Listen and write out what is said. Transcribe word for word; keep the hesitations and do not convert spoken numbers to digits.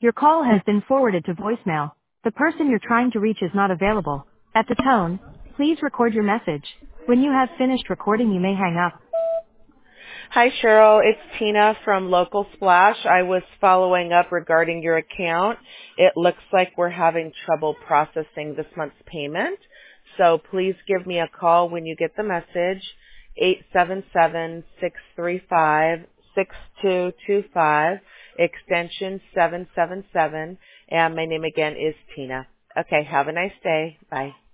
Your call has been forwarded to voicemail. The person you're trying to reach is not available. At the tone, please record your message. When you have finished recording, you may hang up. Hi, Cheryl. It's Tina from Local Splash. I was following up regarding your account. It looks like we're having trouble processing this month's payment. So please give me a call when you get the message, eight seven seven, six three five, six two two five, extension seven seven seven, and my name again is Tina. Okay, have a nice day. Bye.